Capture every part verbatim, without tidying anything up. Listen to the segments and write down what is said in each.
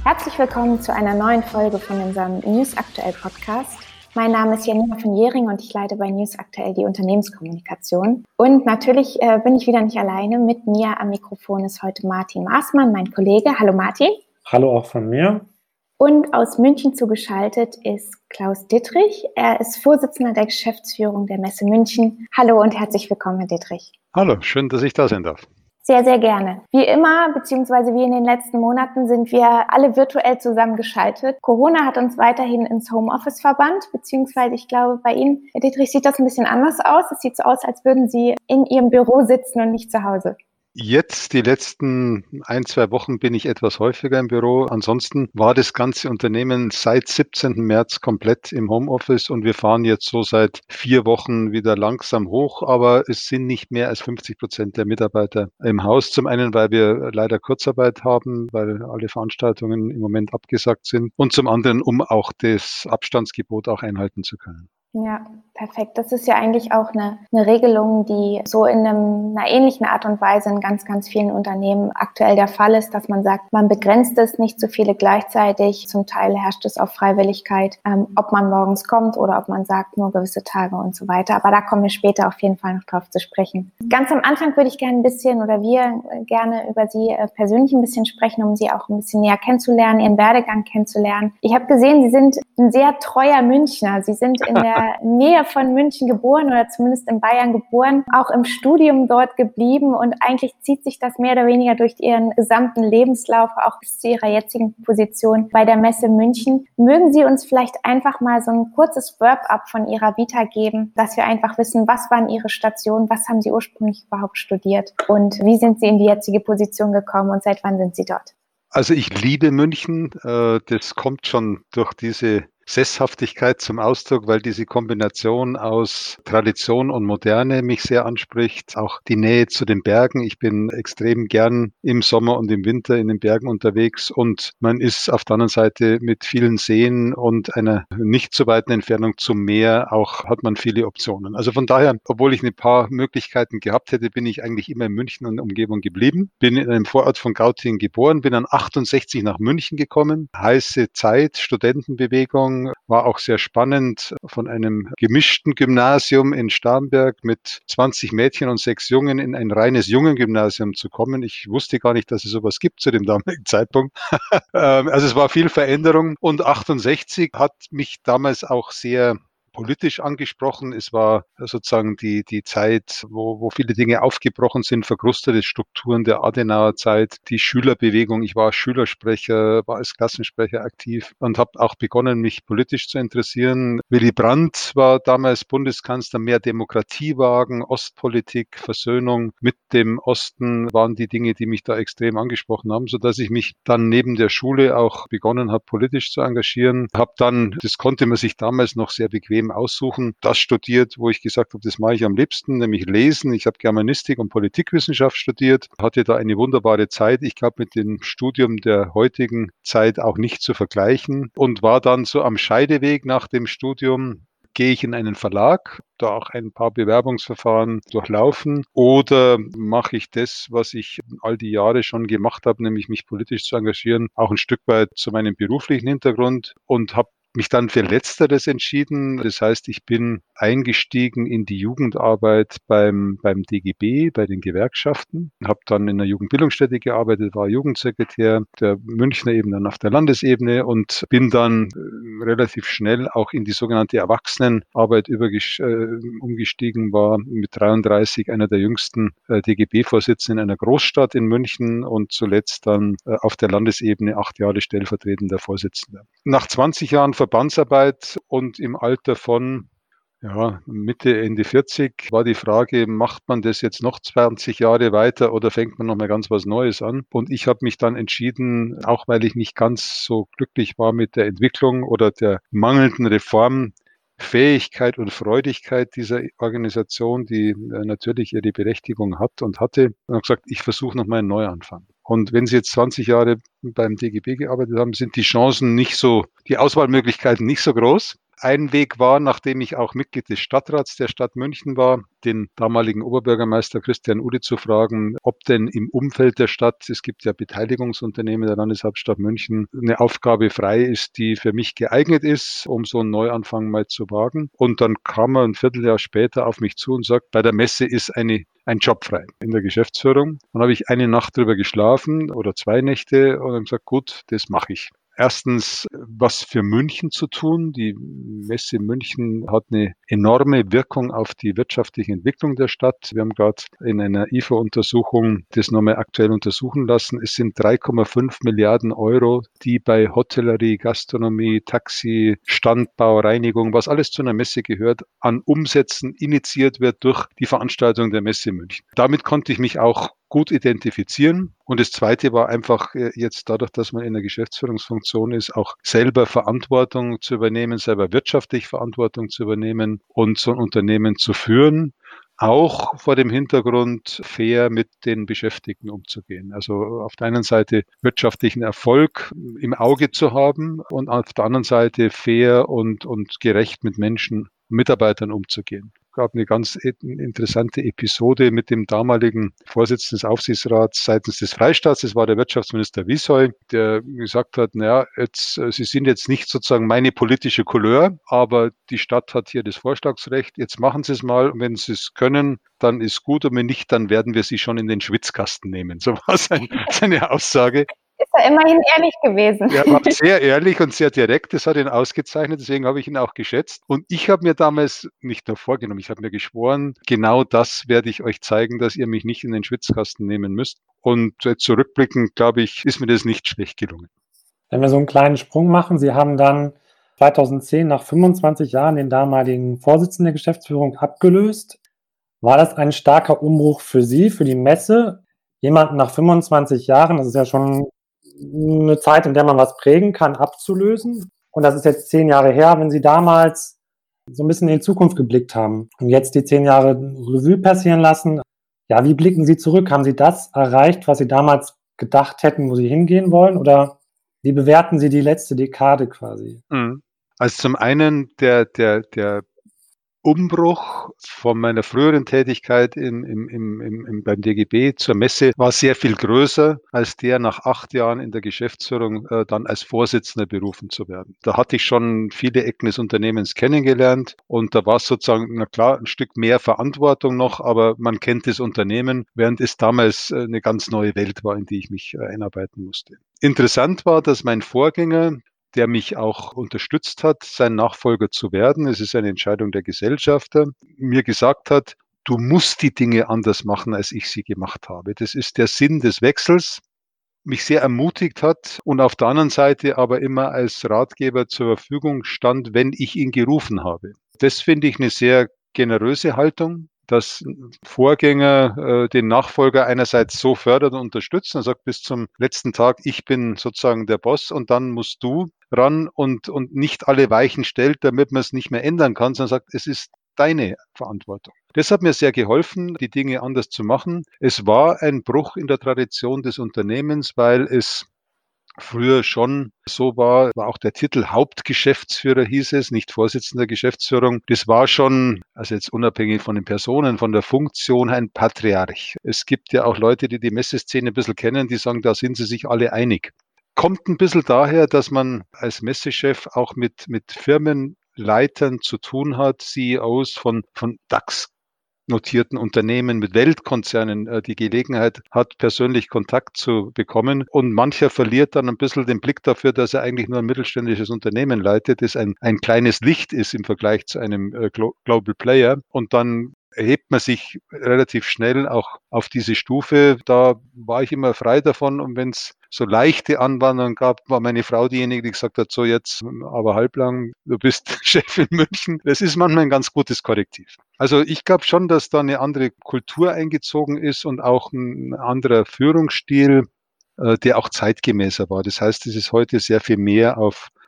Herzlich willkommen zu einer neuen Folge von unserem News Aktuell Podcast. Mein Name ist Janina von Jering und ich leite bei News Aktuell die Unternehmenskommunikation. Und natürlich äh, bin ich wieder nicht alleine. Mit mir am Mikrofon ist heute Martin Maßmann, mein Kollege. Hallo Martin. Hallo auch von mir. Und aus München zugeschaltet ist Klaus Dittrich. Er ist Vorsitzender der Geschäftsführung der Messe München. Hallo und herzlich willkommen, Herr Dittrich. Hallo, schön, dass ich da sein darf. Sehr, sehr gerne. Wie immer, beziehungsweise wie in den letzten Monaten, sind wir alle virtuell zusammengeschaltet. Corona hat uns weiterhin ins Homeoffice verbannt, beziehungsweise ich glaube, bei Ihnen, Herr Dittrich, sieht das ein bisschen anders aus. Es sieht so aus, als würden Sie in Ihrem Büro sitzen und nicht zu Hause. Jetzt, die letzten ein, zwei Wochen bin ich etwas häufiger im Büro. Ansonsten war das ganze Unternehmen seit siebzehnten März komplett im Homeoffice und wir fahren jetzt so seit vier Wochen wieder langsam hoch, aber es sind nicht mehr als fünfzig Prozent der Mitarbeiter im Haus. Zum einen, weil wir leider Kurzarbeit haben, weil alle Veranstaltungen im Moment abgesagt sind und zum anderen, um auch das Abstandsgebot auch einhalten zu können. Ja, perfekt. Das ist ja eigentlich auch eine, eine Regelung, die so in einem, einer ähnlichen Art und Weise in ganz, ganz vielen Unternehmen aktuell der Fall ist, dass man sagt, man begrenzt es nicht so viele gleichzeitig. Zum Teil herrscht es auf Freiwilligkeit, ähm, ob man morgens kommt oder ob man sagt, nur gewisse Tage und so weiter. Aber da kommen wir später auf jeden Fall noch drauf zu sprechen. Ganz am Anfang würde ich gerne ein bisschen oder wir gerne über Sie äh, persönlich ein bisschen sprechen, um Sie auch ein bisschen näher kennenzulernen, Ihren Werdegang kennenzulernen. Ich habe gesehen, Sie sind ein sehr treuer Münchner. Sie sind in der Nähe von München geboren oder zumindest in Bayern geboren, auch im Studium dort geblieben und eigentlich zieht sich das mehr oder weniger durch Ihren gesamten Lebenslauf, auch bis zu Ihrer jetzigen Position bei der Messe München. Mögen Sie uns vielleicht einfach mal so ein kurzes Wrap-up von Ihrer Vita geben, dass wir einfach wissen, was waren Ihre Stationen, was haben Sie ursprünglich überhaupt studiert und wie sind Sie in die jetzige Position gekommen und seit wann sind Sie dort? Also ich liebe München. Das kommt schon durch diese Sesshaftigkeit zum Ausdruck, weil diese Kombination aus Tradition und Moderne mich sehr anspricht. Auch die Nähe zu den Bergen. Ich bin extrem gern im Sommer und im Winter in den Bergen unterwegs und man ist auf der anderen Seite mit vielen Seen und einer nicht so weiten Entfernung zum Meer auch hat man viele Optionen. Also von daher, obwohl ich ein paar Möglichkeiten gehabt hätte, bin ich eigentlich immer in München und Umgebung geblieben. Bin in einem Vorort von Gautingen geboren, bin dann achtundsechzig nach München gekommen. Heiße Zeit, Studentenbewegung. War auch sehr spannend, von einem gemischten Gymnasium in Starnberg mit zwanzig Mädchen und sechs Jungen in ein reines Jungengymnasium zu kommen. Ich wusste gar nicht, dass es sowas gibt zu dem damaligen Zeitpunkt. Also es war viel Veränderung und achtundsechzig hat mich damals auch sehr politisch angesprochen. Es war sozusagen die, die Zeit, wo, wo viele Dinge aufgebrochen sind, verkrustete Strukturen der Adenauer Zeit, die Schülerbewegung. Ich war als Schülersprecher, war als Klassensprecher aktiv und habe auch begonnen, mich politisch zu interessieren. Willy Brandt war damals Bundeskanzler, mehr Demokratie wagen, Ostpolitik, Versöhnung mit dem Osten waren die Dinge, die mich da extrem angesprochen haben, sodass ich mich dann neben der Schule auch begonnen habe, politisch zu engagieren. Habe dann, das konnte man sich damals noch sehr bequem aussuchen, das studiert, wo ich gesagt habe, das mache ich am liebsten, nämlich Lesen. Ich habe Germanistik und Politikwissenschaft studiert, hatte da eine wunderbare Zeit. Ich glaube, mit dem Studium der heutigen Zeit auch nicht zu vergleichen und war dann so am Scheideweg nach dem Studium. Gehe ich in einen Verlag, da auch ein paar Bewerbungsverfahren durchlaufen oder mache ich das, was ich all die Jahre schon gemacht habe, nämlich mich politisch zu engagieren, auch ein Stück weit zu meinem beruflichen Hintergrund und habe mich dann für Letzteres entschieden. Das heißt, ich bin eingestiegen in die Jugendarbeit beim, beim D G B, bei den Gewerkschaften, habe dann in einer Jugendbildungsstätte gearbeitet, war Jugendsekretär der Münchner Ebene und auf der Landesebene und bin dann äh, relativ schnell auch in die sogenannte Erwachsenenarbeit überges- äh, umgestiegen, war mit dreiunddreißig einer der jüngsten äh, D G B-Vorsitzenden in einer Großstadt in München und zuletzt dann äh, auf der Landesebene acht Jahre stellvertretender Vorsitzender. Nach zwanzig Jahren Verbandsarbeit und im Alter von ja, Mitte, Ende vierzig war die Frage, macht man das jetzt noch zwanzig Jahre weiter oder fängt man nochmal ganz was Neues an? Und ich habe mich dann entschieden, auch weil ich nicht ganz so glücklich war mit der Entwicklung oder der mangelnden Reformfähigkeit und Freudigkeit dieser Organisation, die äh, natürlich ihre Berechtigung hat und hatte, und habe gesagt, ich versuche nochmal einen Neuanfang. Und wenn Sie jetzt zwanzig Jahre beim D G B gearbeitet haben, sind die Chancen nicht so, die Auswahlmöglichkeiten nicht so groß. Ein Weg war, nachdem ich auch Mitglied des Stadtrats der Stadt München war, den damaligen Oberbürgermeister Christian Ude zu fragen, ob denn im Umfeld der Stadt, es gibt ja Beteiligungsunternehmen der Landeshauptstadt München, eine Aufgabe frei ist, die für mich geeignet ist, um so einen Neuanfang mal zu wagen. Und dann kam er ein Vierteljahr später auf mich zu und sagt, bei der Messe ist eine ein Job frei in der Geschäftsführung. Dann habe ich eine Nacht drüber geschlafen oder zwei Nächte und habe gesagt, gut, das mache ich. Erstens, was für München zu tun. Die Messe München hat eine enorme Wirkung auf die wirtschaftliche Entwicklung der Stadt. Wir haben gerade in einer I F A-Untersuchung das nochmal aktuell untersuchen lassen. Es sind drei Komma fünf Milliarden Euro, die bei Hotellerie, Gastronomie, Taxi, Standbau, Reinigung, was alles zu einer Messe gehört, an Umsätzen initiiert wird durch die Veranstaltung der Messe München. Damit konnte ich mich auch gut identifizieren. Und das Zweite war einfach jetzt dadurch, dass man in der Geschäftsführungsfunktion ist, auch selber Verantwortung zu übernehmen, selber wirtschaftlich Verantwortung zu übernehmen und so ein Unternehmen zu führen, auch vor dem Hintergrund fair mit den Beschäftigten umzugehen. Also auf der einen Seite wirtschaftlichen Erfolg im Auge zu haben und auf der anderen Seite fair und, und gerecht mit Menschen, Mitarbeitern umzugehen. Es gab eine ganz interessante Episode mit dem damaligen Vorsitzenden des Aufsichtsrats seitens des Freistaats. Das war der Wirtschaftsminister Wiesheu, der gesagt hat, naja, jetzt, Sie sind jetzt nicht sozusagen meine politische Couleur, aber die Stadt hat hier das Vorschlagsrecht. Jetzt machen Sie es mal. Und wenn Sie es können, dann ist gut. Und wenn nicht, dann werden wir Sie schon in den Schwitzkasten nehmen. So war sein, seine Aussage. Ist er immerhin ehrlich gewesen. Er war sehr ehrlich und sehr direkt. Das hat ihn ausgezeichnet. Deswegen habe ich ihn auch geschätzt. Und ich habe mir damals nicht nur vorgenommen, ich habe mir geschworen, genau das werde ich euch zeigen, dass ihr mich nicht in den Schwitzkasten nehmen müsst. Und zurückblickend, glaube ich, ist mir das nicht schlecht gelungen. Wenn wir so einen kleinen Sprung machen, Sie haben dann zweitausendzehn nach fünfundzwanzig Jahren den damaligen Vorsitzenden der Geschäftsführung abgelöst. War das ein starker Umbruch für Sie, für die Messe? Jemanden nach fünfundzwanzig Jahren, das ist ja schon eine Zeit, in der man was prägen kann, abzulösen. Und das ist jetzt zehn Jahre her, wenn Sie damals so ein bisschen in die Zukunft geblickt haben und jetzt die zehn Jahre Revue passieren lassen. Ja, wie blicken Sie zurück? Haben Sie das erreicht, was Sie damals gedacht hätten, wo Sie hingehen wollen? Oder wie bewerten Sie die letzte Dekade quasi? Also zum einen der, der, der Umbruch von meiner früheren Tätigkeit im, im, im, im, beim D G B zur Messe war sehr viel größer als der nach acht Jahren in der Geschäftsführung äh, dann als Vorsitzender berufen zu werden. Da hatte ich schon viele Ecken des Unternehmens kennengelernt und da war es sozusagen, na klar, ein Stück mehr Verantwortung noch, aber man kennt das Unternehmen, während es damals äh, eine ganz neue Welt war, in die ich mich äh, einarbeiten musste. Interessant war, dass mein Vorgänger, der mich auch unterstützt hat, sein Nachfolger zu werden, es ist eine Entscheidung der Gesellschafter, mir gesagt hat, du musst die Dinge anders machen, als ich sie gemacht habe. Das ist der Sinn des Wechsels, mich sehr ermutigt hat und auf der anderen Seite aber immer als Ratgeber zur Verfügung stand, wenn ich ihn gerufen habe. Das finde ich eine sehr generöse Haltung, dass Vorgänger äh, den Nachfolger einerseits so fördert und unterstützt und sagt bis zum letzten Tag, ich bin sozusagen der Boss und dann musst du ran und, und nicht alle Weichen stellt, damit man es nicht mehr ändern kann, sondern sagt, es ist deine Verantwortung. Das hat mir sehr geholfen, die Dinge anders zu machen. Es war ein Bruch in der Tradition des Unternehmens, weil es früher schon so war, war auch der Titel Hauptgeschäftsführer hieß es, nicht Vorsitzender der Geschäftsführung. Das war schon, also jetzt unabhängig von den Personen, von der Funktion, ein Patriarch. Es gibt ja auch Leute, die die Messeszene ein bisschen kennen, die sagen, da sind sie sich alle einig. Kommt ein bisschen daher, dass man als Messechef auch mit, mit Firmenleitern zu tun hat, C E Os von, von DAX notierten Unternehmen, mit Weltkonzernen äh, die Gelegenheit hat, persönlich Kontakt zu bekommen. Und mancher verliert dann ein bisschen den Blick dafür, dass er eigentlich nur ein mittelständisches Unternehmen leitet, das ein, ein kleines Licht ist im Vergleich zu einem äh, Glo- Global Player. Und dann erhebt man sich relativ schnell auch auf diese Stufe. Da war ich immer frei davon. Und wenn es so leichte Anwanderungen gab, war meine Frau diejenige, die gesagt hat, so jetzt aber halblang, du bist Chef in München. Das ist manchmal ein ganz gutes Korrektiv. Also ich glaube schon, dass da eine andere Kultur eingezogen ist und auch ein anderer Führungsstil, äh, der auch zeitgemäßer war. Das heißt, es ist heute sehr viel mehr auf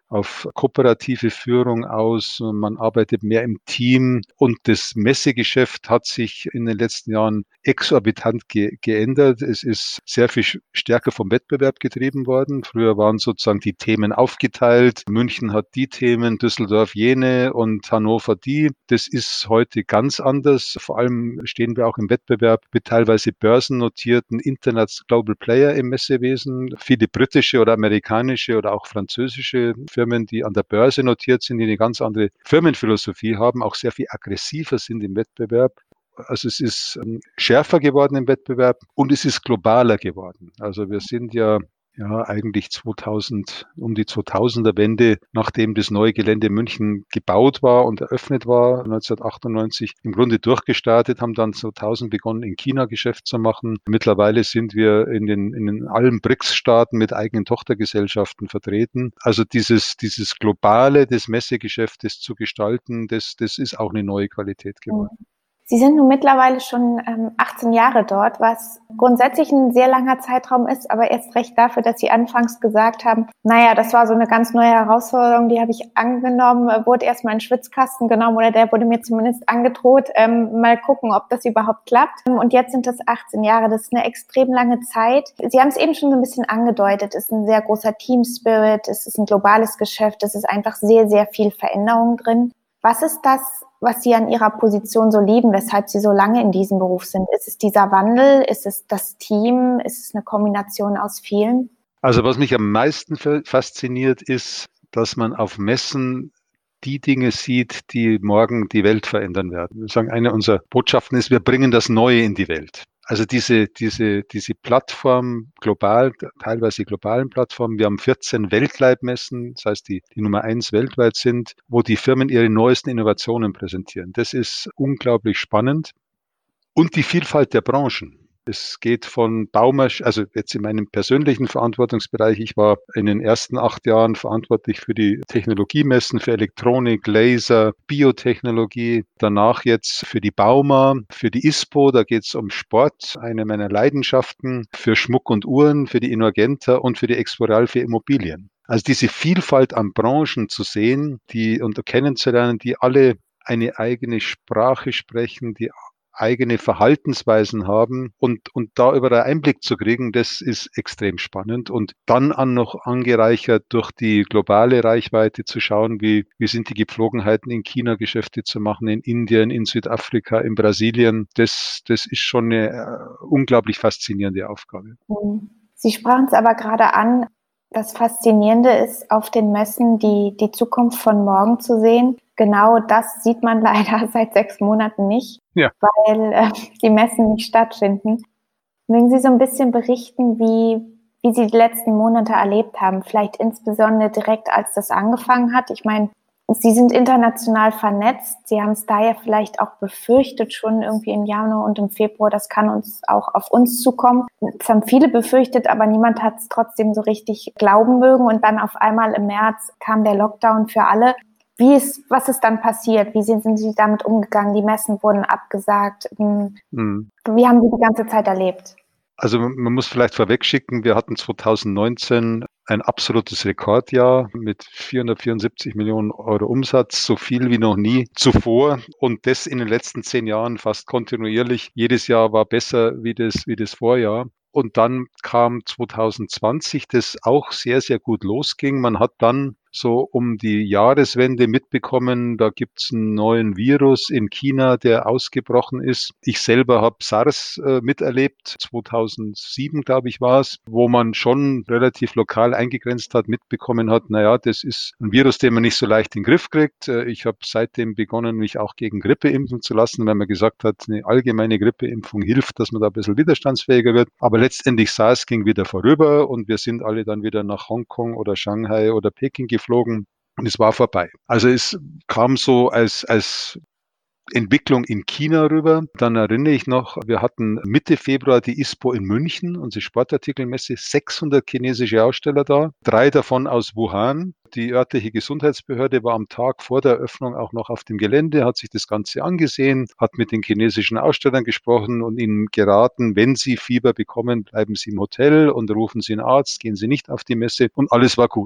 auf kooperative Führung aus. Man arbeitet mehr im Team und das Messegeschäft hat sich in den letzten Jahren exorbitant ge- geändert. Es ist sehr viel stärker vom Wettbewerb getrieben worden. Früher waren sozusagen die Themen aufgeteilt. München hat die Themen, Düsseldorf jene und Hannover die. Das ist heute ganz anders. Vor allem stehen wir auch im Wettbewerb mit teilweise börsennotierten Internet Global Player im Messewesen. Viele britische oder amerikanische oder auch französische Firmen, die an der Börse notiert sind, die eine ganz andere Firmenphilosophie haben, auch sehr viel aggressiver sind im Wettbewerb. Also es ist schärfer geworden im Wettbewerb und es ist globaler geworden. Also wir sind ja Ja, eigentlich zweitausend, um die zweitausender Wende, nachdem das neue Gelände in München gebaut war und eröffnet war, neunzehnhundertachtundneunzig im Grunde durchgestartet, haben dann zweitausend begonnen, in China Geschäft zu machen. Mittlerweile sind wir in den, in den allen B R I C S-Staaten mit eigenen Tochtergesellschaften vertreten. Also dieses, dieses Globale des Messegeschäftes zu gestalten, das, das ist auch eine neue Qualität geworden. Sie sind nun mittlerweile schon ähm, achtzehn Jahre dort, was grundsätzlich ein sehr langer Zeitraum ist, aber erst recht dafür, dass Sie anfangs gesagt haben, naja, das war so eine ganz neue Herausforderung, die habe ich angenommen, wurde erstmal in den Schwitzkasten genommen oder der wurde mir zumindest angedroht, ähm, mal gucken, ob das überhaupt klappt. Und jetzt sind das achtzehn Jahre, das ist eine extrem lange Zeit. Sie haben es eben schon so ein bisschen angedeutet, es ist ein sehr großer Team-Spirit, es ist ein globales Geschäft, es ist einfach sehr, sehr viel Veränderung drin. Was ist das, was Sie an Ihrer Position so lieben, weshalb Sie so lange in diesem Beruf sind? Ist es dieser Wandel? Ist es das Team? Ist es eine Kombination aus vielen? Also was mich am meisten fasziniert, ist, dass man auf Messen die Dinge sieht, die morgen die Welt verändern werden. Wir sagen, eine unserer Botschaften ist, wir bringen das Neue in die Welt. Also diese, diese, diese Plattform global, teilweise globalen Plattformen. Wir haben vierzehn Weltleitmessen, das heißt, die, die Nummer eins weltweit sind, wo die Firmen ihre neuesten Innovationen präsentieren. Das ist unglaublich spannend. Und die Vielfalt der Branchen. Es geht von Baumaschinen, also jetzt in meinem persönlichen Verantwortungsbereich. Ich war in den ersten acht Jahren verantwortlich für die Technologiemessen, für Elektronik, Laser, Biotechnologie. Danach jetzt für die Bauma, für die ISPO, da geht es um Sport, eine meiner Leidenschaften, für Schmuck und Uhren, für die Innoagenta und für die Exporeal für Immobilien. Also diese Vielfalt an Branchen zu sehen, die und kennenzulernen, die alle eine eigene Sprache sprechen, die eigene Verhaltensweisen haben und, und da über einen Einblick zu kriegen, das ist extrem spannend. Und dann an noch angereichert durch die globale Reichweite zu schauen, wie, wie sind die Gepflogenheiten in China Geschäfte zu machen, in Indien, in Südafrika, in Brasilien. Das, das ist schon eine äh, unglaublich faszinierende Aufgabe. Sie sprachen es aber gerade an, das Faszinierende ist, auf den Messen die, die Zukunft von morgen zu sehen. Genau das sieht man leider seit sechs Monaten nicht, ja. weil äh, die Messen nicht stattfinden. Mögen Sie so ein bisschen berichten, wie, wie Sie die letzten Monate erlebt haben? Vielleicht insbesondere direkt, als das angefangen hat. Ich meine, Sie sind international vernetzt. Sie haben es daher vielleicht auch befürchtet, schon irgendwie im Januar und im Februar, das kann uns auch auf uns zukommen. Das haben viele befürchtet, aber niemand hat es trotzdem so richtig glauben mögen. Und dann auf einmal im März kam der Lockdown für alle. Wie ist, was ist dann passiert? Wie sind, sind Sie damit umgegangen? Die Messen wurden abgesagt. Hm. Wie haben Sie die ganze Zeit erlebt? Also man muss vielleicht vorwegschicken, wir hatten zweitausendneunzehn ein absolutes Rekordjahr mit vierhundertvierundsiebzig Millionen Euro Umsatz, so viel wie noch nie zuvor. Und das in den letzten zehn Jahren fast kontinuierlich. Jedes Jahr war besser wie das, wie das Vorjahr. Und dann kam zweitausendzwanzig, das auch sehr, sehr gut losging. Man hat dann so um die Jahreswende mitbekommen, da gibt's einen neuen Virus in China, der ausgebrochen ist. Ich selber habe SARS äh, miterlebt, zweitausendsieben, glaube ich, war es, wo man schon relativ lokal eingegrenzt hat, mitbekommen hat, naja, das ist ein Virus, den man nicht so leicht in den Griff kriegt. Ich habe seitdem begonnen, mich auch gegen Grippe impfen zu lassen, weil man gesagt hat, eine allgemeine Grippeimpfung hilft, dass man da ein bisschen widerstandsfähiger wird. Aber letztendlich SARS ging wieder vorüber und wir sind alle dann wieder nach Hongkong oder Shanghai oder Peking geflogen und es war vorbei. Also es kam so als, als Entwicklung in China rüber. Dann erinnere ich noch, wir hatten Mitte Februar die ISPO in München, unsere Sportartikelmesse, sechshundert chinesische Aussteller da, drei davon aus Wuhan. Die örtliche Gesundheitsbehörde war am Tag vor der Eröffnung auch noch auf dem Gelände, hat sich das Ganze angesehen, hat mit den chinesischen Ausstellern gesprochen und ihnen geraten, wenn sie Fieber bekommen, bleiben sie im Hotel und rufen sie einen Arzt, gehen sie nicht auf die Messe und alles war gut.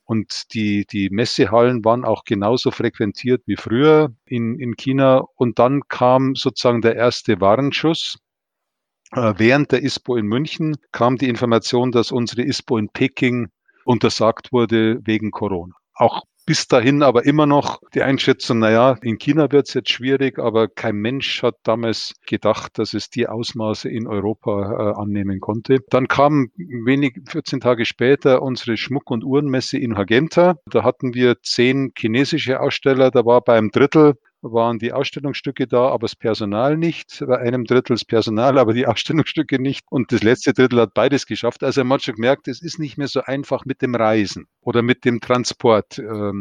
Und die, die Messehallen waren auch genauso frequentiert wie früher in, in China. Und dann kam sozusagen der erste Warnschuss. Während der ISPO in München kam die Information, dass unsere ISPO in Peking untersagt wurde wegen Corona. Auch bis dahin aber immer noch die Einschätzung, naja, in China wird es jetzt schwierig, aber kein Mensch hat damals gedacht, dass es die Ausmaße in Europa äh, annehmen konnte. Dann kam wenig, vierzehn Tage später unsere Schmuck- und Uhrenmesse in Hargenta. Da hatten wir zehn chinesische Aussteller, da war beim Drittel waren die Ausstellungsstücke da, aber das Personal nicht. Bei einem Drittel das Personal, aber die Ausstellungsstücke nicht. Und das letzte Drittel hat beides geschafft. Also man hat schon gemerkt, es ist nicht mehr so einfach mit dem Reisen oder mit dem Transport.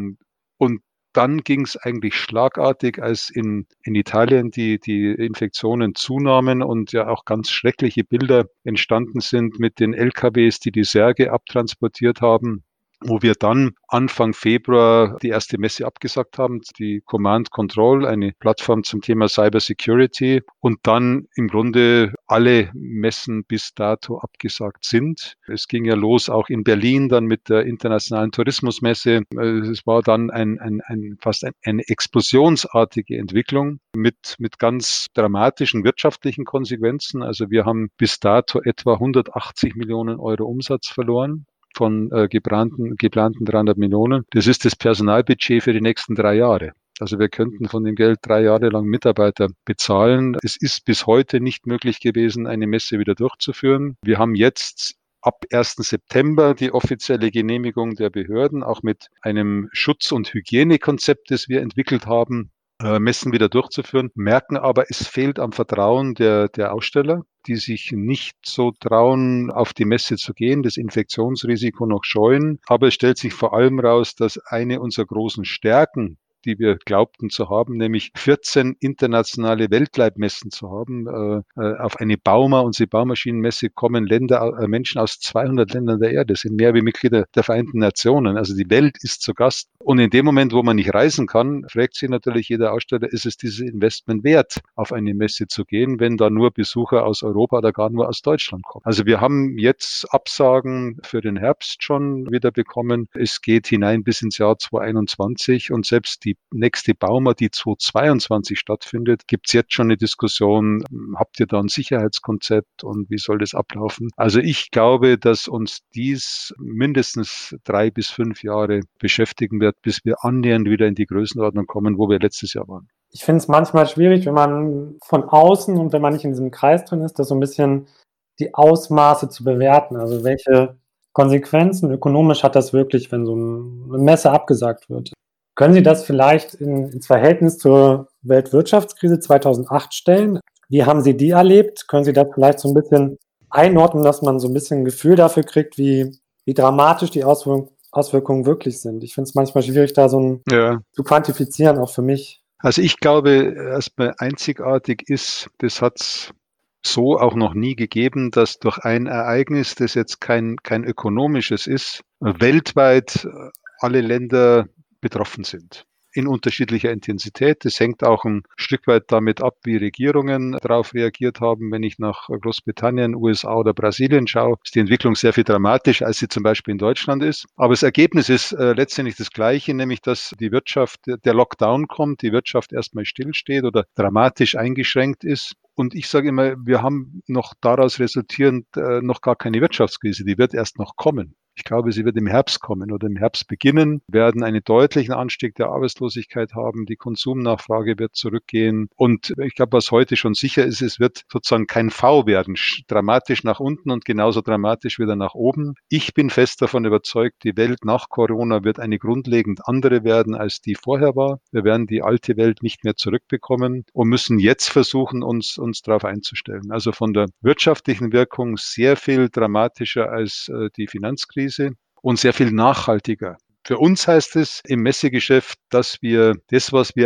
Und dann ging es eigentlich schlagartig, als in, in Italien die, die Infektionen zunahmen und ja auch ganz schreckliche Bilder entstanden sind mit den L K Ws, die die Särge abtransportiert haben, wo wir dann Anfang Februar die erste Messe abgesagt haben, die Command Control, eine Plattform zum Thema Cyber Security, und dann im Grunde alle Messen bis dato abgesagt sind. Es ging ja los auch in Berlin dann mit der internationalen Tourismusmesse. Es war dann ein, ein, ein fast ein, eine explosionsartige Entwicklung mit, mit ganz dramatischen wirtschaftlichen Konsequenzen. Also wir haben bis dato etwa hundertachtzig Millionen Euro Umsatz verloren von äh, geplanten, geplanten dreihundert Millionen. Das ist das Personalbudget für die nächsten drei Jahre. Also wir könnten von dem Geld drei Jahre lang Mitarbeiter bezahlen. Es ist bis heute nicht möglich gewesen, eine Messe wieder durchzuführen. Wir haben jetzt ab ersten September die offizielle Genehmigung der Behörden, auch mit einem Schutz- und Hygienekonzept, das wir entwickelt haben, Messen wieder durchzuführen, merken aber, es fehlt am Vertrauen der, der Aussteller, die sich nicht so trauen, auf die Messe zu gehen, das Infektionsrisiko noch scheuen. Aber es stellt sich vor allem raus, dass eine unserer großen Stärken, die wir glaubten zu haben, nämlich vierzehn internationale Weltleitmessen zu haben. Äh, auf eine Bauma, unsere Baumaschinenmesse, kommen Länder, äh, Menschen aus zweihundert Ländern der Erde, sind mehr wie Mitglieder der Vereinten Nationen. Also die Welt ist zu Gast. Und in dem Moment, wo man nicht reisen kann, fragt sich natürlich jeder Aussteller, ist es dieses Investment wert, auf eine Messe zu gehen, wenn da nur Besucher aus Europa oder gar nur aus Deutschland kommen. Also wir haben jetzt Absagen für den Herbst schon wieder bekommen. Es geht hinein bis ins Jahr zweitausendeinundzwanzig und selbst die nächste Bauma, die zweitausendzweiundzwanzig stattfindet, gibt es jetzt schon eine Diskussion, habt ihr da ein Sicherheitskonzept und wie soll das ablaufen? Also ich glaube, dass uns dies mindestens drei bis fünf Jahre beschäftigen wird, bis wir annähernd wieder in die Größenordnung kommen, wo wir letztes Jahr waren. Ich finde es manchmal schwierig, wenn man von außen und wenn man nicht in diesem Kreis drin ist, das so ein bisschen die Ausmaße zu bewerten. Also welche Konsequenzen ökonomisch hat das wirklich, wenn so eine Messe abgesagt wird? Können Sie das vielleicht in, ins Verhältnis zur Weltwirtschaftskrise zweitausendacht stellen? Wie haben Sie die erlebt? Können Sie das vielleicht so ein bisschen einordnen, dass man so ein bisschen ein Gefühl dafür kriegt, wie, wie dramatisch die Auswirkungen, Auswirkungen wirklich sind? Ich finde es manchmal schwierig, da so ein ja. zu quantifizieren, auch für mich. Also ich glaube, erstmal einzigartig ist, das hat es so auch noch nie gegeben, dass durch ein Ereignis, das jetzt kein, kein ökonomisches ist, weltweit alle Länder betroffen sind. In unterschiedlicher Intensität. Das hängt auch ein Stück weit damit ab, wie Regierungen darauf reagiert haben. Wenn ich nach Großbritannien, U S A oder Brasilien schaue, ist die Entwicklung sehr viel dramatischer, als sie zum Beispiel in Deutschland ist. Aber das Ergebnis ist äh, letztendlich das Gleiche, nämlich dass die Wirtschaft, der Lockdown kommt, die Wirtschaft erstmal stillsteht oder dramatisch eingeschränkt ist. Und ich sage immer, wir haben noch daraus resultierend äh, noch gar keine Wirtschaftskrise. Die wird erst noch kommen. Ich glaube, sie wird im Herbst kommen oder im Herbst beginnen, werden einen deutlichen Anstieg der Arbeitslosigkeit haben, die Konsumnachfrage wird zurückgehen und ich glaube, was heute schon sicher ist, es wird sozusagen kein V werden, dramatisch nach unten und genauso dramatisch wieder nach oben. Ich bin fest davon überzeugt, die Welt nach Corona wird eine grundlegend andere werden, als die vorher war. Wir werden die alte Welt nicht mehr zurückbekommen und müssen jetzt versuchen, uns, uns darauf einzustellen. Also von der wirtschaftlichen Wirkung sehr viel dramatischer als äh, die Finanzkrise und sehr viel nachhaltiger. Für uns heißt es im Messegeschäft, dass wir das, was wir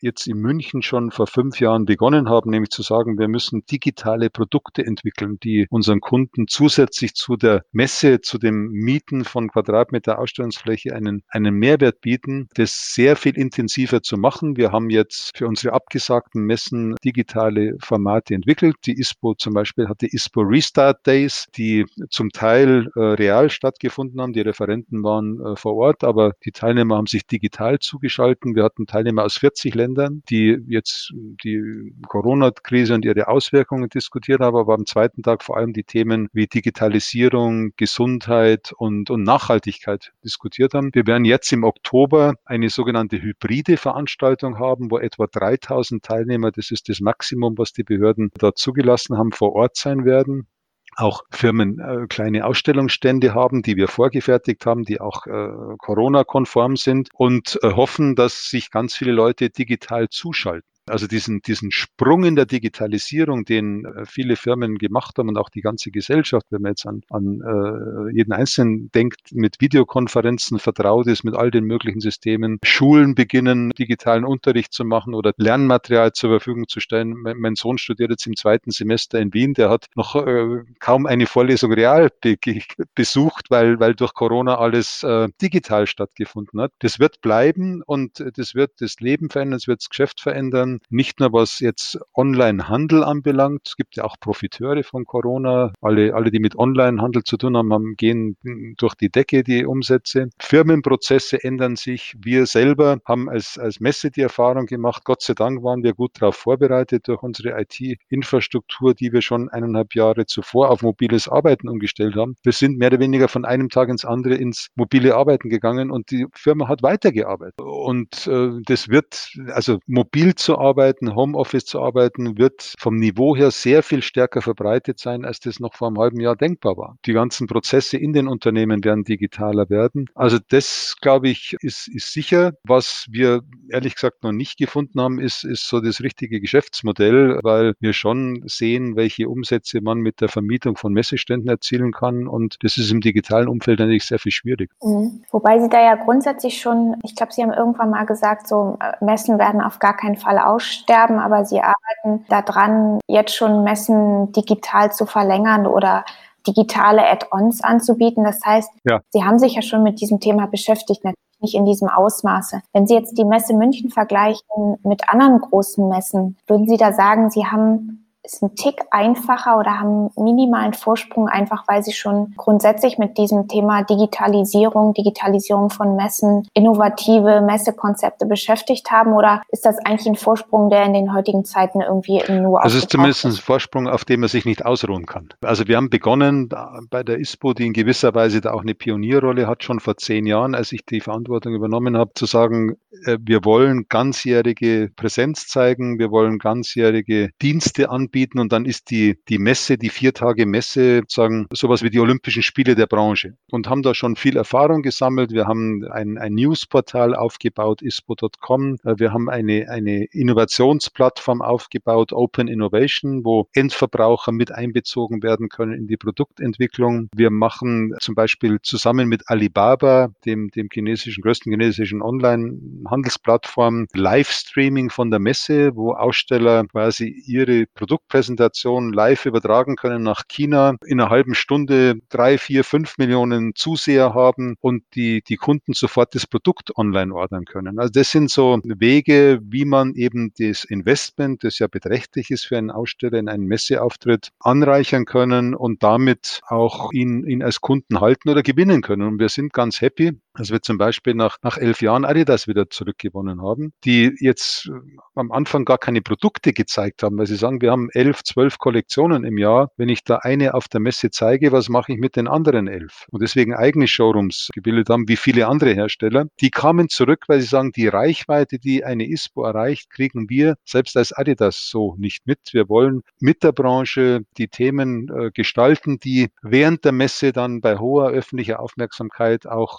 jetzt in München schon vor fünf Jahren begonnen haben, nämlich zu sagen, wir müssen digitale Produkte entwickeln, die unseren Kunden zusätzlich zu der Messe, zu dem Mieten von Quadratmeter Ausstellungsfläche einen, einen Mehrwert bieten, das sehr viel intensiver zu machen. Wir haben jetzt für unsere abgesagten Messen digitale Formate entwickelt. Die ISPO zum Beispiel hatte ISPO Restart Days, die zum Teil äh, real stattgefunden haben. Die Referenten waren äh, vor Ort, aber die Teilnehmer haben sich digital zugeschaltet. Wir hatten Teilnehmer aus vierzig Ländern, die jetzt die Corona-Krise und ihre Auswirkungen diskutiert haben, aber am zweiten Tag vor allem die Themen wie Digitalisierung, Gesundheit und, und Nachhaltigkeit diskutiert haben. Wir werden jetzt im Oktober eine sogenannte hybride Veranstaltung haben, wo etwa dreitausend Teilnehmer, das ist das Maximum, was die Behörden da zugelassen haben, vor Ort sein werden. Auch Firmen äh, kleine Ausstellungsstände haben, die wir vorgefertigt haben, die auch äh, Corona-konform sind und äh, hoffen, dass sich ganz viele Leute digital zuschalten. Also diesen, diesen Sprung in der Digitalisierung, den äh, viele Firmen gemacht haben und auch die ganze Gesellschaft, wenn man jetzt an, an äh, jeden Einzelnen denkt, mit Videokonferenzen vertraut ist, mit all den möglichen Systemen, Schulen beginnen, digitalen Unterricht zu machen oder Lernmaterial zur Verfügung zu stellen. Mein, mein Sohn studiert jetzt im zweiten Semester in Wien, der hat noch äh, kaum eine Vorlesung real be- besucht, weil, weil durch Corona alles äh, digital stattgefunden hat. Das wird bleiben und das wird das Leben verändern, es wird das Geschäft verändern. Nicht nur was jetzt Online-Handel anbelangt. Es gibt ja auch Profiteure von Corona. Alle, alle, die mit Online-Handel zu tun haben, haben, gehen durch die Decke, die Umsätze. Firmenprozesse ändern sich. Wir selber haben als, als Messe die Erfahrung gemacht. Gott sei Dank waren wir gut darauf vorbereitet durch unsere I T-Infrastruktur, die wir schon eineinhalb Jahre zuvor auf mobiles Arbeiten umgestellt haben. Wir sind mehr oder weniger von einem Tag ins andere ins mobile Arbeiten gegangen und die Firma hat weitergearbeitet. Und äh, das wird, also mobil zu arbeiten, arbeiten, Homeoffice zu arbeiten, wird vom Niveau her sehr viel stärker verbreitet sein, als das noch vor einem halben Jahr denkbar war. Die ganzen Prozesse in den Unternehmen werden digitaler werden. Also das, glaube ich, ist, ist sicher. Was wir ehrlich gesagt noch nicht gefunden haben, ist, ist so das richtige Geschäftsmodell, weil wir schon sehen, welche Umsätze man mit der Vermietung von Messeständen erzielen kann. Und das ist im digitalen Umfeld natürlich sehr viel schwierig. Mhm. Wobei Sie da ja grundsätzlich schon, ich glaube, Sie haben irgendwann mal gesagt, so Messen werden auf gar keinen Fall aussterben, aber Sie arbeiten daran, jetzt schon Messen digital zu verlängern oder digitale Add-ons anzubieten. Das heißt, ja. Sie haben sich ja schon mit diesem Thema beschäftigt, natürlich nicht in diesem Ausmaße. Wenn Sie jetzt die Messe München vergleichen mit anderen großen Messen, würden Sie da sagen, Sie haben ist ein Tick einfacher oder haben minimalen Vorsprung, einfach weil sie schon grundsätzlich mit diesem Thema Digitalisierung, Digitalisierung von Messen, innovative Messekonzepte beschäftigt haben? Oder ist das eigentlich ein Vorsprung, der in den heutigen Zeiten irgendwie nur Also es ist zumindest ein Vorsprung, auf dem man sich nicht ausruhen kann. Also wir haben begonnen bei der ISPO, die in gewisser Weise da auch eine Pionierrolle hat, schon vor zehn Jahren, als ich die Verantwortung übernommen habe, zu sagen, wir wollen ganzjährige Präsenz zeigen, wir wollen ganzjährige Dienste anbieten. Und dann ist die, die Messe, die vier Tage Messe, sozusagen sowas wie die Olympischen Spiele der Branche. Und haben da schon viel Erfahrung gesammelt. Wir haben ein, ein Newsportal aufgebaut, ispo Punkt com. Wir haben eine, eine Innovationsplattform aufgebaut, Open Innovation, wo Endverbraucher mit einbezogen werden können in die Produktentwicklung. Wir machen zum Beispiel zusammen mit Alibaba, dem, dem chinesischen, größten chinesischen Online-Handelsplattform, Livestreaming von der Messe, wo Aussteller quasi ihre Produkte Präsentation live übertragen können nach China, in einer halben Stunde drei, vier, fünf Millionen Zuseher haben und die, die Kunden sofort das Produkt online ordern können. Also das sind so Wege, wie man eben das Investment, das ja beträchtlich ist für einen Aussteller in einen Messeauftritt, anreichern können und damit auch ihn, ihn als Kunden halten oder gewinnen können. Und wir sind ganz happy, dass wir zum Beispiel nach, nach elf Jahren Adidas wieder zurückgewonnen haben, die jetzt am Anfang gar keine Produkte gezeigt haben, weil sie sagen, wir haben elf, zwölf Kollektionen im Jahr. Wenn ich da eine auf der Messe zeige, was mache ich mit den anderen elf? Und deswegen eigene Showrooms gebildet haben, wie viele andere Hersteller. Die kamen zurück, weil sie sagen, die Reichweite, die eine ISPO erreicht, kriegen wir selbst als Adidas so nicht mit. Wir wollen mit der Branche die Themen äh, gestalten, die während der Messe dann bei hoher öffentlicher Aufmerksamkeit auch ausgestattet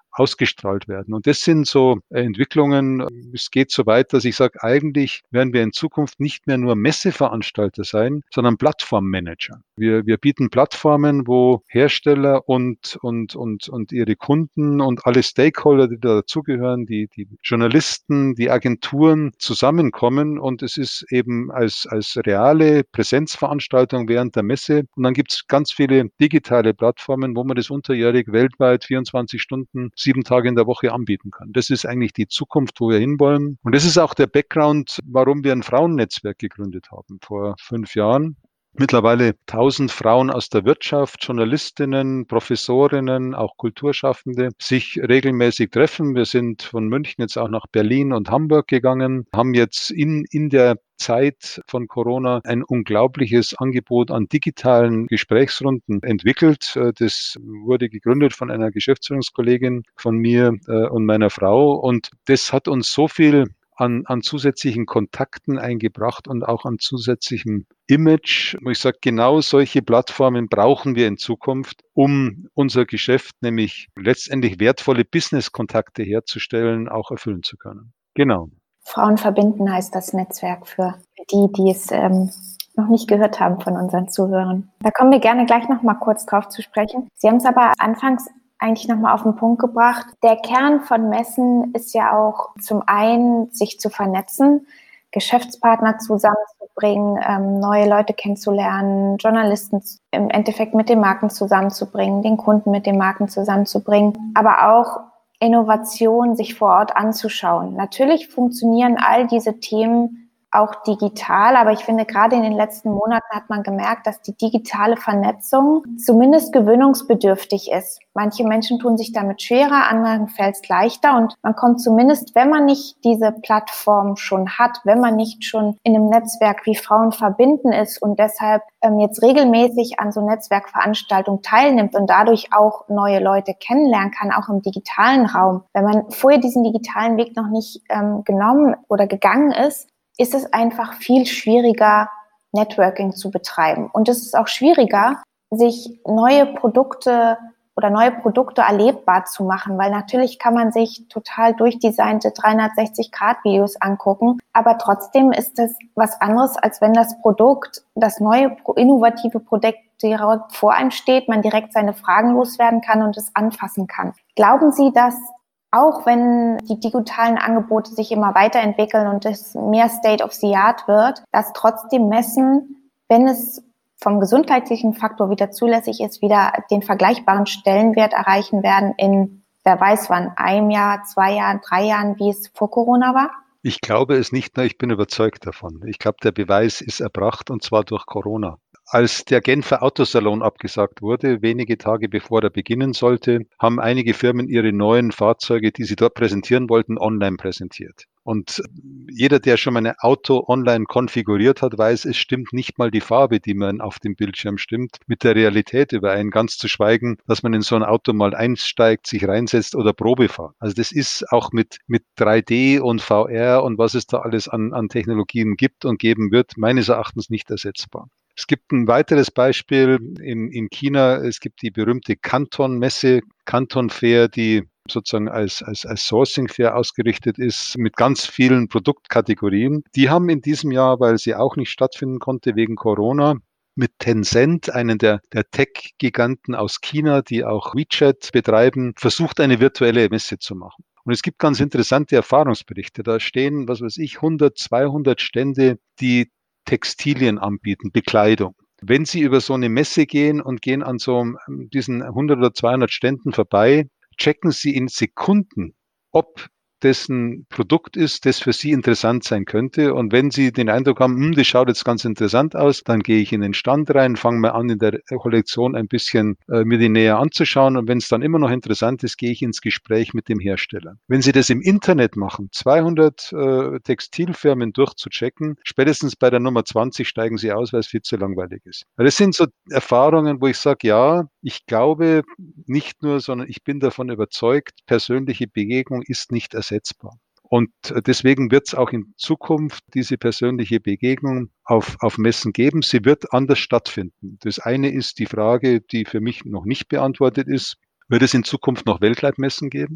ausgestrahlt werden. Und das sind so Entwicklungen. Es geht so weit, dass ich sage, eigentlich werden wir in Zukunft nicht mehr nur Messeveranstalter sein, sondern Plattformmanager. Wir, wir bieten Plattformen, wo Hersteller und, und, und, und ihre Kunden und alle Stakeholder, die dazugehören, die, die Journalisten, die Agenturen zusammenkommen, und es ist eben als, als reale Präsenzveranstaltung während der Messe. Und dann gibt es ganz viele digitale Plattformen, wo man das unterjährig weltweit vierundzwanzig Stunden, sieben Tage in der Woche anbieten kann. Das ist eigentlich die Zukunft, wo wir hinwollen. Und das ist auch der Background, warum wir ein Frauennetzwerk gegründet haben vor fünf Jahren. Mittlerweile tausend Frauen aus der Wirtschaft, Journalistinnen, Professorinnen, auch Kulturschaffende sich regelmäßig treffen. Wir sind von München jetzt auch nach Berlin und Hamburg gegangen, haben jetzt in, in der Zeit von Corona ein unglaubliches Angebot an digitalen Gesprächsrunden entwickelt. Das wurde gegründet von einer Geschäftsführungskollegin von mir und meiner Frau. Und das hat uns so viel An, an zusätzlichen Kontakten eingebracht und auch an zusätzlichem Image, wo ich sage, genau solche Plattformen brauchen wir in Zukunft, um unser Geschäft, nämlich letztendlich wertvolle Business-Kontakte herzustellen, auch erfüllen zu können. Genau. Frauen verbinden heißt das Netzwerk für die, die es ähm, noch nicht gehört haben von unseren Zuhörern. Da kommen wir gerne gleich noch mal kurz drauf zu sprechen. Sie haben es aber anfangs eigentlich nochmal auf den Punkt gebracht. Der Kern von Messen ist ja auch zum einen, sich zu vernetzen, Geschäftspartner zusammenzubringen, ähm, neue Leute kennenzulernen, Journalisten im Endeffekt mit den Marken zusammenzubringen, den Kunden mit den Marken zusammenzubringen, aber auch Innovation sich vor Ort anzuschauen. Natürlich funktionieren all diese Themen auch digital, aber ich finde, gerade in den letzten Monaten hat man gemerkt, dass die digitale Vernetzung zumindest gewöhnungsbedürftig ist. Manche Menschen tun sich damit schwerer, anderen fällt es leichter, und man kommt zumindest, wenn man nicht diese Plattform schon hat, wenn man nicht schon in einem Netzwerk wie Frauen verbinden ist und deshalb ähm, jetzt regelmäßig an so Netzwerkveranstaltungen teilnimmt und dadurch auch neue Leute kennenlernen kann, auch im digitalen Raum. Wenn man vorher diesen digitalen Weg noch nicht ähm, genommen oder gegangen ist, ist es einfach viel schwieriger, Networking zu betreiben. Und es ist auch schwieriger, sich neue Produkte oder neue Produkte erlebbar zu machen, weil natürlich kann man sich total durchdesignte dreihundertsechzig Grad Videos angucken, aber trotzdem ist es was anderes, als wenn das Produkt, das neue, innovative Produkt direkt vor einem steht, man direkt seine Fragen loswerden kann und es anfassen kann. Glauben Sie, dass auch wenn die digitalen Angebote sich immer weiterentwickeln und es mehr State of the Art wird, dass trotzdem Messen, wenn es vom gesundheitlichen Faktor wieder zulässig ist, wieder den vergleichbaren Stellenwert erreichen werden in, wer weiß wann, einem Jahr, zwei Jahren, drei Jahren, wie es vor Corona war? Ich glaube es nicht mehr, ich bin überzeugt davon. Ich glaube, der Beweis ist erbracht, und zwar durch Corona. Als der Genfer Autosalon abgesagt wurde, wenige Tage bevor er beginnen sollte, haben einige Firmen ihre neuen Fahrzeuge, die sie dort präsentieren wollten, online präsentiert. Und jeder, der schon mal ein Auto online konfiguriert hat, weiß, es stimmt nicht mal die Farbe, die man auf dem Bildschirm stimmt, mit der Realität überein. Ganz zu schweigen, dass man in so ein Auto mal einsteigt, sich reinsetzt oder Probe fährt. Also das ist auch mit, mit drei D und V R und was es da alles an, an Technologien gibt und geben wird, meines Erachtens nicht ersetzbar. Es gibt ein weiteres Beispiel in, in China. Es gibt die berühmte Canton-Messe, Canton Fair, die sozusagen als, als, als Sourcing Fair ausgerichtet ist, mit ganz vielen Produktkategorien. Die haben in diesem Jahr, weil sie auch nicht stattfinden konnte wegen Corona, mit Tencent, einen der, der Tech-Giganten aus China, die auch WeChat betreiben, versucht, eine virtuelle Messe zu machen. Und es gibt ganz interessante Erfahrungsberichte. Da stehen, was weiß ich, hundert, zweihundert Stände, die Textilien anbieten, Bekleidung. Wenn Sie über so eine Messe gehen und gehen an so diesen hundert oder zweihundert Ständen vorbei, checken Sie in Sekunden, ob das ein Produkt ist, das für Sie interessant sein könnte. Und wenn Sie den Eindruck haben, hm, das schaut jetzt ganz interessant aus, dann gehe ich in den Stand rein, fange mal an, in der Kollektion ein bisschen äh, mir die näher anzuschauen. Und wenn es dann immer noch interessant ist, gehe ich ins Gespräch mit dem Hersteller. Wenn Sie das im Internet machen, zweihundert äh, Textilfirmen durchzuchecken, spätestens bei der Nummer zwanzig steigen Sie aus, weil es viel zu langweilig ist. Weil das sind so Erfahrungen, wo ich sage, ja, ich glaube nicht nur, sondern ich bin davon überzeugt, persönliche Begegnung ist nicht ersetzbar. Und deswegen wird es auch in Zukunft diese persönliche Begegnung auf, auf Messen geben. Sie wird anders stattfinden. Das eine ist die Frage, die für mich noch nicht beantwortet ist. Wird es in Zukunft noch Weltleitmessen geben?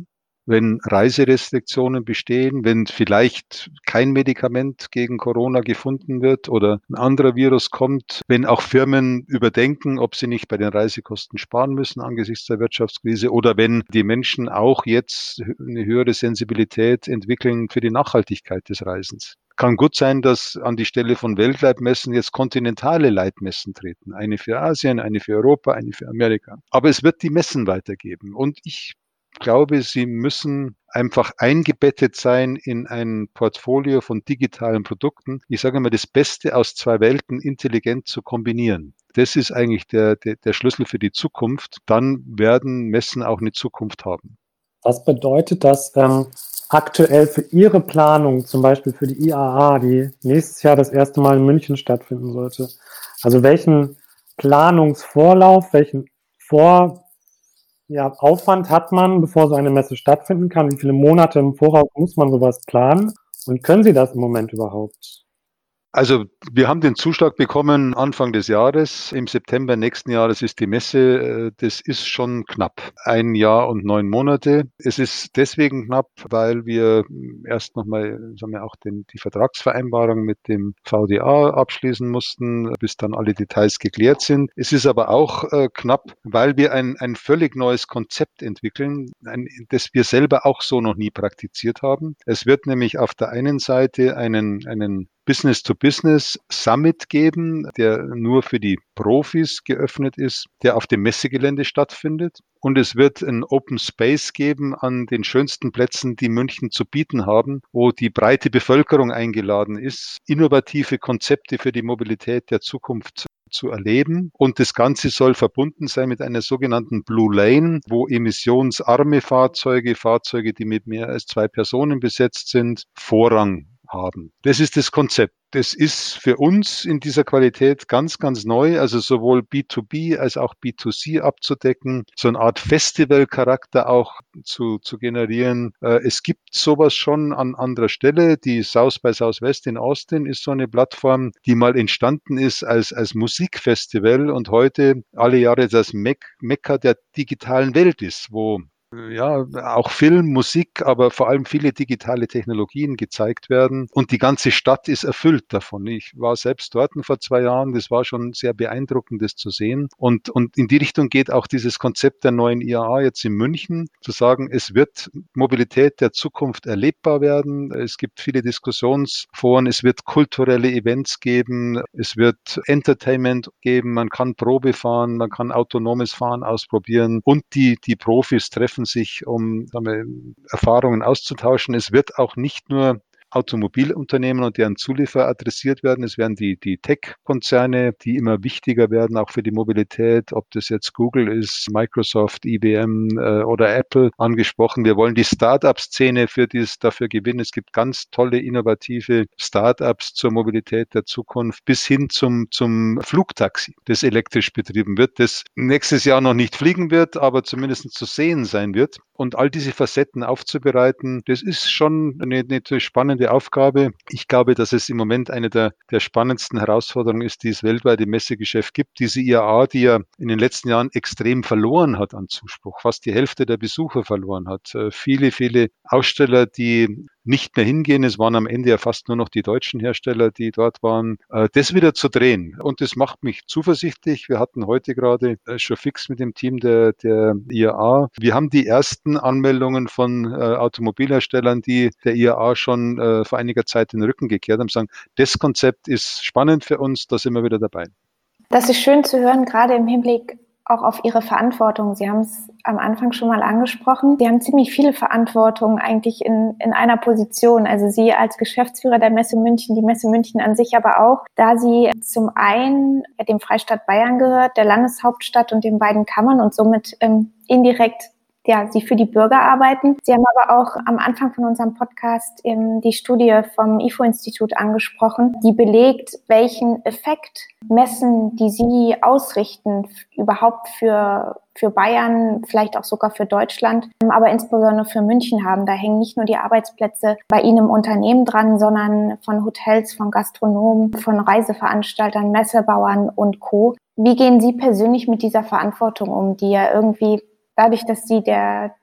wenn Reiserestriktionen bestehen, wenn vielleicht kein Medikament gegen Corona gefunden wird oder ein anderer Virus kommt, wenn auch Firmen überdenken, ob sie nicht bei den Reisekosten sparen müssen angesichts der Wirtschaftskrise oder wenn die Menschen auch jetzt eine höhere Sensibilität entwickeln für die Nachhaltigkeit des Reisens. Kann gut sein, dass an die Stelle von Weltleitmessen jetzt kontinentale Leitmessen treten. Eine für Asien, eine für Europa, eine für Amerika. Aber es wird die Messen weitergeben. Und ich glaube, sie müssen einfach eingebettet sein in ein Portfolio von digitalen Produkten. Ich sage mal, das Beste aus zwei Welten intelligent zu kombinieren. Das ist eigentlich der, der, der Schlüssel für die Zukunft. Dann werden Messen auch eine Zukunft haben. Was bedeutet das ähm, aktuell für Ihre Planung, zum Beispiel für die I A A, die nächstes Jahr das erste Mal in München stattfinden sollte? Also welchen Planungsvorlauf, welchen Vor Ja, Aufwand hat man, bevor so eine Messe stattfinden kann? Wie viele Monate im Voraus muss man sowas planen? Und können Sie das im Moment überhaupt? Also wir haben den Zuschlag bekommen Anfang des Jahres. Im September nächsten Jahres ist die Messe. Das ist schon knapp. Ein Jahr und neun Monate. Es ist deswegen knapp, weil wir erst nochmal, sagen wir auch den, die Vertragsvereinbarung mit dem V D A abschließen mussten, bis dann alle Details geklärt sind. Es ist aber auch äh, knapp, weil wir ein, ein völlig neues Konzept entwickeln, ein, das wir selber auch so noch nie praktiziert haben. Es wird nämlich auf der einen Seite einen, einen Business-to-Business-Summit geben, der nur für die Profis geöffnet ist, der auf dem Messegelände stattfindet. Und es wird ein Open Space geben an den schönsten Plätzen, die München zu bieten haben, wo die breite Bevölkerung eingeladen ist, innovative Konzepte für die Mobilität der Zukunft zu erleben. Und das Ganze soll verbunden sein mit einer sogenannten Blue Lane, wo emissionsarme Fahrzeuge, Fahrzeuge, die mit mehr als zwei Personen besetzt sind, Vorrang haben. Das ist das Konzept. Das ist für uns in dieser Qualität ganz, ganz neu, also sowohl B zwei B als auch B zwei C abzudecken, so eine Art Festivalcharakter auch zu, zu generieren. Es gibt sowas schon an anderer Stelle. Die South by Southwest in Austin ist so eine Plattform, die mal entstanden ist als, als Musikfestival und heute alle Jahre das Mekka der digitalen Welt ist, wo ja, auch Film, Musik, aber vor allem viele digitale Technologien gezeigt werden. Und die ganze Stadt ist erfüllt davon. Ich war selbst dort vor zwei Jahren. Das war schon sehr beeindruckend, das zu sehen. Und, und in die Richtung geht auch dieses Konzept der neuen I A A jetzt in München, zu sagen, es wird Mobilität der Zukunft erlebbar werden. Es gibt viele Diskussionsforen. Es wird kulturelle Events geben. Es wird Entertainment geben. Man kann Probe fahren. Man kann autonomes Fahren ausprobieren. Und die, die Profis treffen sich, um sagen wir, Erfahrungen auszutauschen. Es wird auch nicht nur Automobilunternehmen und deren Zulieferer adressiert werden. Es werden die, die Tech-Konzerne, die immer wichtiger werden, auch für die Mobilität, ob das jetzt Google ist, Microsoft, I B M äh, oder Apple angesprochen. Wir wollen die Start-up-Szene für dies dafür gewinnen. Es gibt ganz tolle, innovative Start-ups zur Mobilität der Zukunft bis hin zum, zum Flugtaxi, das elektrisch betrieben wird, das nächstes Jahr noch nicht fliegen wird, aber zumindest zu sehen sein wird. Und all diese Facetten aufzubereiten, das ist schon eine, eine spannende Aufgabe. Ich glaube, dass es im Moment eine der, der spannendsten Herausforderungen ist, die es weltweit im Messegeschäft gibt. Diese I A A, die ja in den letzten Jahren extrem verloren hat an Zuspruch, fast die Hälfte der Besucher verloren hat. Viele, viele Aussteller, die nicht mehr hingehen. Es waren am Ende ja fast nur noch die deutschen Hersteller, die dort waren. Das wieder zu drehen. Und das macht mich zuversichtlich. Wir hatten heute gerade schon fix mit dem Team der, der I A A. Wir haben die ersten Anmeldungen von äh, Automobilherstellern, die der I A A schon äh, vor einiger Zeit den Rücken gekehrt haben, sagen, das Konzept ist spannend für uns, da sind wir wieder dabei. Das ist schön zu hören, gerade im Hinblick auch auf Ihre Verantwortung. Sie haben es am Anfang schon mal angesprochen. Sie haben ziemlich viele Verantwortung eigentlich in, in einer Position. Also Sie als Geschäftsführer der Messe München, die Messe München an sich aber auch, da Sie zum einen dem Freistaat Bayern gehört, der Landeshauptstadt und den beiden Kammern und somit ähm, indirekt ja, Sie für die Bürger arbeiten. Sie haben aber auch am Anfang von unserem Podcast ähm, die Studie vom I F O-Institut angesprochen, die belegt, welchen Effekt Messen, die Sie ausrichten, überhaupt für für Bayern, vielleicht auch sogar für Deutschland, aber insbesondere für München haben. Da hängen nicht nur die Arbeitsplätze bei Ihnen im Unternehmen dran, sondern von Hotels, von Gastronomen, von Reiseveranstaltern, Messebauern und Co. Wie gehen Sie persönlich mit dieser Verantwortung um, die ja irgendwie dadurch, dass Sie der,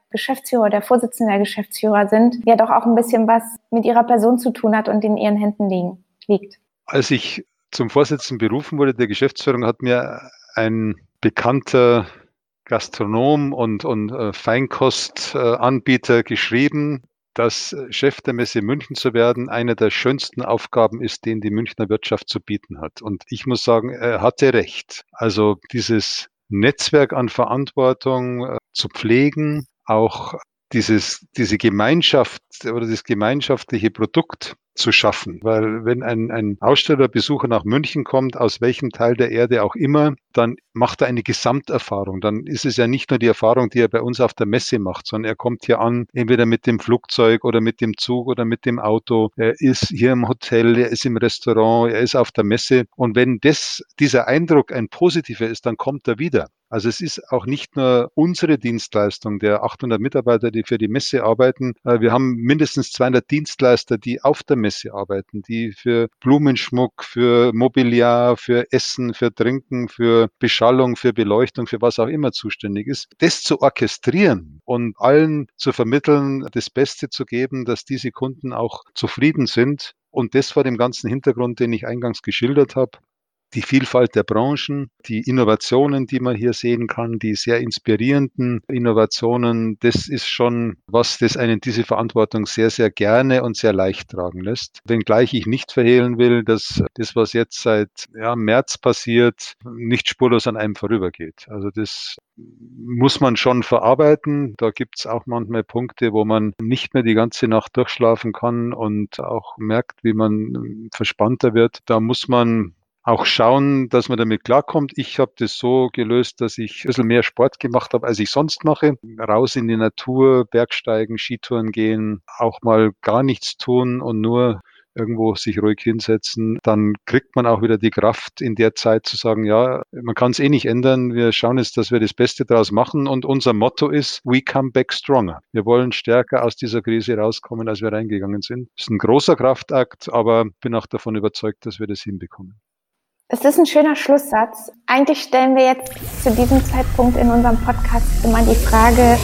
Geschäftsführer oder Vorsitzender der Geschäftsführer sind, ja doch auch ein bisschen was mit ihrer Person zu tun hat und in ihren Händen liegen, liegt. Als ich zum Vorsitzenden berufen wurde, der Geschäftsführung, hat mir ein bekannter Gastronom und, und äh, Feinkostanbieter geschrieben, dass Chef der Messe München zu werden eine der schönsten Aufgaben ist, den die Münchner Wirtschaft zu bieten hat. Und ich muss sagen, er hatte recht. Also dieses Netzwerk an Verantwortung äh, zu pflegen, auch dieses, diese Gemeinschaft oder das gemeinschaftliche Produkt zu schaffen. Weil wenn ein, ein Ausstellerbesucher nach München kommt, aus welchem Teil der Erde auch immer, dann macht er eine Gesamterfahrung. Dann ist es ja nicht nur die Erfahrung, die er bei uns auf der Messe macht, sondern er kommt hier an, entweder mit dem Flugzeug oder mit dem Zug oder mit dem Auto. Er ist hier im Hotel, er ist im Restaurant, er ist auf der Messe. Und wenn das, dieser Eindruck ein positiver ist, dann kommt er wieder. Also es ist auch nicht nur unsere Dienstleistung der achthundert Mitarbeiter, die für die Messe arbeiten. Wir haben mindestens zweihundert Dienstleister, die auf der Messe arbeiten, die für Blumenschmuck, für Mobiliar, für Essen, für Trinken, für Beschallung, für Beleuchtung, für was auch immer zuständig ist. Das zu orchestrieren und allen zu vermitteln, das Beste zu geben, dass diese Kunden auch zufrieden sind. Und das vor dem ganzen Hintergrund, den ich eingangs geschildert habe. Die Vielfalt der Branchen, die Innovationen, die man hier sehen kann, die sehr inspirierenden Innovationen, das ist schon, was das einen diese Verantwortung sehr, sehr gerne und sehr leicht tragen lässt. Wenngleich ich nicht verhehlen will, dass das, was jetzt seit ja, März passiert, nicht spurlos an einem vorübergeht. Also das muss man schon verarbeiten. Da gibt es auch manchmal Punkte, wo man nicht mehr die ganze Nacht durchschlafen kann und auch merkt, wie man verspannter wird. Da muss man auch schauen, dass man damit klarkommt. Ich habe das so gelöst, dass ich ein bisschen mehr Sport gemacht habe, als ich sonst mache. Raus in die Natur, Bergsteigen, Skitouren gehen, auch mal gar nichts tun und nur irgendwo sich ruhig hinsetzen. Dann kriegt man auch wieder die Kraft in der Zeit zu sagen, ja, man kann es eh nicht ändern. Wir schauen jetzt, dass wir das Beste daraus machen. Und unser Motto ist, we come back stronger. Wir wollen stärker aus dieser Krise rauskommen, als wir reingegangen sind. Das ist ein großer Kraftakt, aber bin auch davon überzeugt, dass wir das hinbekommen. Es ist ein schöner Schlusssatz. Eigentlich stellen wir jetzt zu diesem Zeitpunkt in unserem Podcast immer die Frage,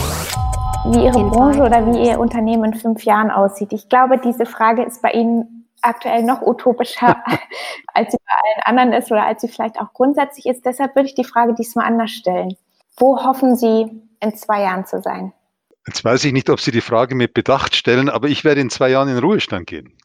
wie Ihre Branche oder wie Ihr Unternehmen in fünf Jahren aussieht. Ich glaube, diese Frage ist bei Ihnen aktuell noch utopischer, als sie bei allen anderen ist oder als sie vielleicht auch grundsätzlich ist. Deshalb würde ich die Frage diesmal anders stellen. Wo hoffen Sie, in zwei Jahren zu sein? Jetzt weiß ich nicht, ob Sie die Frage mit Bedacht stellen, aber ich werde in zwei Jahren in Ruhestand gehen.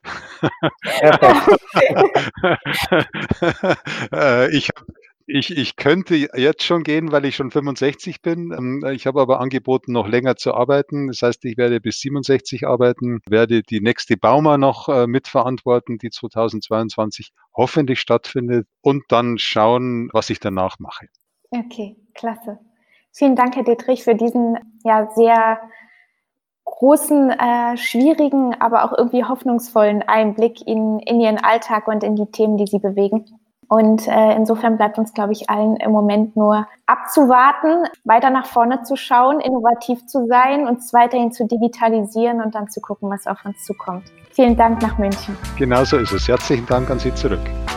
ich, ich, ich könnte jetzt schon gehen, weil ich schon fünfundsechzig bin. Ich habe aber angeboten, noch länger zu arbeiten. Das heißt, ich werde bis siebenundsechzig arbeiten, werde die nächste Bauma noch mitverantworten, die zweitausendzweiundzwanzig hoffentlich stattfindet und dann schauen, was ich danach mache. Okay, klasse. Vielen Dank, Herr Dittrich, für diesen ja sehr großen, äh, schwierigen, aber auch irgendwie hoffnungsvollen Einblick in, in Ihren Alltag und in die Themen, die Sie bewegen. Und äh, insofern bleibt uns, glaube ich, allen im Moment nur abzuwarten, weiter nach vorne zu schauen, innovativ zu sein, uns weiterhin zu digitalisieren und dann zu gucken, was auf uns zukommt. Vielen Dank nach München. Genauso ist es. Herzlichen Dank an Sie zurück.